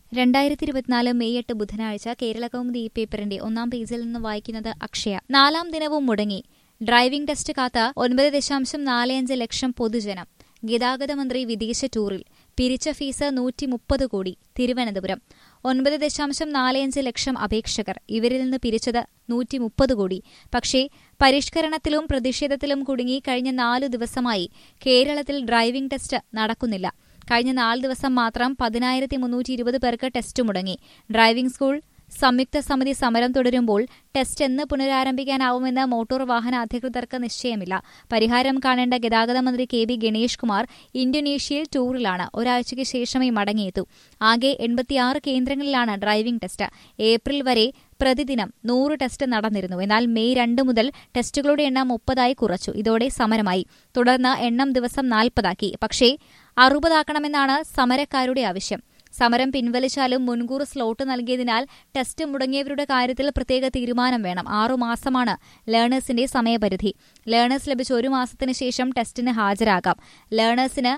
2024 May 8 ബുധനാഴ്ച കേരളകൗമുദി ഈ പേപ്പറിന്റെ ഒന്നാം പേജിൽ നിന്ന് വായിക്കുന്നത് അക്ഷയ. 4ാം ദിനവും മുടങ്ങി. ഡ്രൈവിംഗ് ടെസ്റ്റ് കാത്ത 9.45 ലക്ഷം പൊതുജനം. ഗതാഗത മന്ത്രി വിദേശ ടൂറിൽ. പിരിച്ച ഫീസ് 130 കോടി. തിരുവനന്തപുരം. 9.45 ലക്ഷം അപേക്ഷകർ. ഇവരിൽ നിന്ന് പിരിച്ചത് 130 കോടി. പക്ഷേ പരിഷ്കരണത്തിലും പ്രതിഷേധത്തിലും കുടുങ്ങി കഴിഞ്ഞ 4 ദിവസമായി കേരളത്തിൽ ഡ്രൈവിംഗ് ടെസ്റ്റ് നടക്കുന്നില്ല. കഴിഞ്ഞ 4 ദിവസം മാത്രം 10,320 പേർക്ക് ടെസ്റ്റ് മുടങ്ങി. ഡ്രൈവിംഗ് സ്കൂൾ സംയുക്ത സമിതി സമരം തുടരുമ്പോൾ ടെസ്റ്റ് എന്ന് പുനരാരംഭിക്കാനാവുമെന്ന് മോട്ടോർ വാഹന അധികൃതർക്ക് നിശ്ചയമില്ല. പരിഹാരം കാണേണ്ട ഗതാഗത മന്ത്രി കെ.ബി. ഗണേഷ് കുമാർ ഇന്തോനേഷ്യയിൽ ടൂറിലാണ്. ഒരാഴ്ചയ്ക്ക് ശേഷമേ മടങ്ങിയെത്തൂ. ആകെ 86 കേന്ദ്രങ്ങളിലാണ് ഡ്രൈവിംഗ് ടെസ്റ്റ്. ഏപ്രിൽ വരെ പ്രതിദിനം 100 ടെസ്റ്റ് നടന്നിരുന്നു. എന്നാൽ മെയ് 2 മുതൽ ടെസ്റ്റുകളുടെ എണ്ണം 30 കുറച്ചു. ഇതോടെ സമരമായി. തുടർന്ന് എണ്ണം ദിവസം 40 പക്ഷേ 60 ആക്കണമെന്നാണ് സമരക്കാരുടെ ആവശ്യം. സമരം പിൻവലിച്ചാലും മുൻകൂർ സ്ലോട്ട് നൽകിയതിനാൽ ടെസ്റ്റ് മുടങ്ങിയവരുടെ കാര്യത്തിൽ പ്രത്യേക തീരുമാനം വേണം. 6 മാസമാണ് ലേണേഴ്സിന്റെ സമയപരിധി. ലേണേഴ്സ് ലഭിച്ച 1 മാസത്തിന് ശേഷം ടെസ്റ്റിന് ഹാജരാകാം. ലേണേഴ്സിന്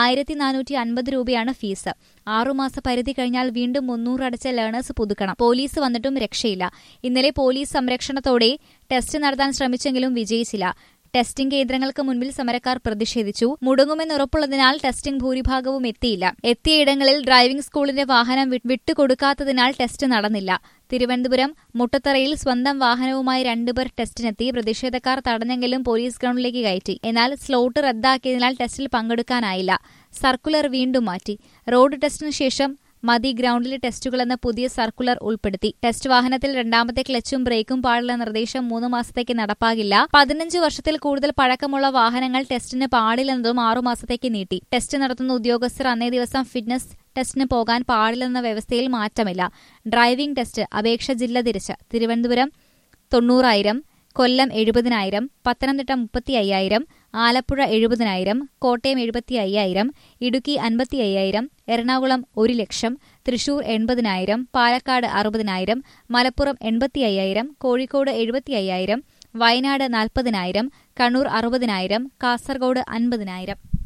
1,450 രൂപയാണ് ഫീസ്. 6 മാസ പരിധി കഴിഞ്ഞാൽ വീണ്ടും 300 അടച്ച ലേണേഴ്സ് പുതുക്കണം. പോലീസ് വന്നിട്ടും രക്ഷയില്ല. ഇന്നലെ പോലീസ് സംരക്ഷണത്തോടെ ടെസ്റ്റ് നടത്താൻ ശ്രമിച്ചെങ്കിലും വിജയിച്ചില്ല. ടെസ്റ്റിംഗ് കേന്ദ്രങ്ങൾക്ക് മുൻപിൽ സമരക്കാർ പ്രതിഷേധിച്ചു. മുടങ്ങുമെന്നുറപ്പുള്ളതിനാൽ ടെസ്റ്റിംഗ് ഭൂരിഭാഗവും എത്തിയില്ല. എത്തിയയിടങ്ങളിൽ ഡ്രൈവിംഗ് സ്കൂളിന്റെ വാഹനം വിട്ടുകൊടുക്കാത്തതിനാൽ ടെസ്റ്റ് നടന്നില്ല. തിരുവനന്തപുരം മുട്ടത്തറയിൽ സ്വന്തം വാഹനവുമായി 2 പേർ ടെസ്റ്റിനെത്തി. പ്രതിഷേധക്കാർ തടഞ്ഞെങ്കിലും പോലീസ് ഗ്രൌണ്ടിലേക്ക് കയറ്റി. എന്നാൽ സ്ലോട്ട് റദ്ദാക്കിയതിനാൽ ടെസ്റ്റിൽ പങ്കെടുക്കാനായില്ല. സർക്കുലർ വീണ്ടും മാറ്റി. റോഡ് ടെസ്റ്റിന് ശേഷം മതി ഗ്രൌണ്ടിലെ ടെസ്റ്റുകളെന്ന് പുതിയ സർക്കുലർ ഉൾപ്പെടുത്തി. ടെസ്റ്റ് വാഹനത്തിൽ 2ാമത്തെ ക്ലച്ചും ബ്രേക്കും പാടില്ല നിർദ്ദേശം 3 മാസത്തേക്ക് നടപ്പാകില്ല. 15 വർഷത്തിൽ കൂടുതൽ പഴക്കമുള്ള വാഹനങ്ങൾ ടെസ്റ്റിന് പാടില്ലെന്നതും 6 മാസത്തേക്ക് നീട്ടി. ടെസ്റ്റ് നടത്തുന്ന ഉദ്യോഗസ്ഥർ അന്നേ ദിവസം ഫിറ്റ്നസ് ടെസ്റ്റിന് പോകാൻ പാടില്ലെന്ന വ്യവസ്ഥയിൽ മാറ്റമില്ല. ഡ്രൈവിംഗ് ടെസ്റ്റ് അപേക്ഷ ജില്ല തിരിച്ച്. തിരുവനന്തപുരം 90,000, കൊല്ലം 70,000, പത്തനംതിട്ട 35,000, ആലപ്പുഴ 70,000, കോട്ടയം 75,000, ഇടുക്കി 55,000, എറണാകുളം 1,00,000, തൃശൂർ 80,000, പാലക്കാട് 60,000, മലപ്പുറം 85,000, കോഴിക്കോട് 75,000, വയനാട് 40,000, കണ്ണൂർ 60,000, കാസർഗോഡ് 50,000.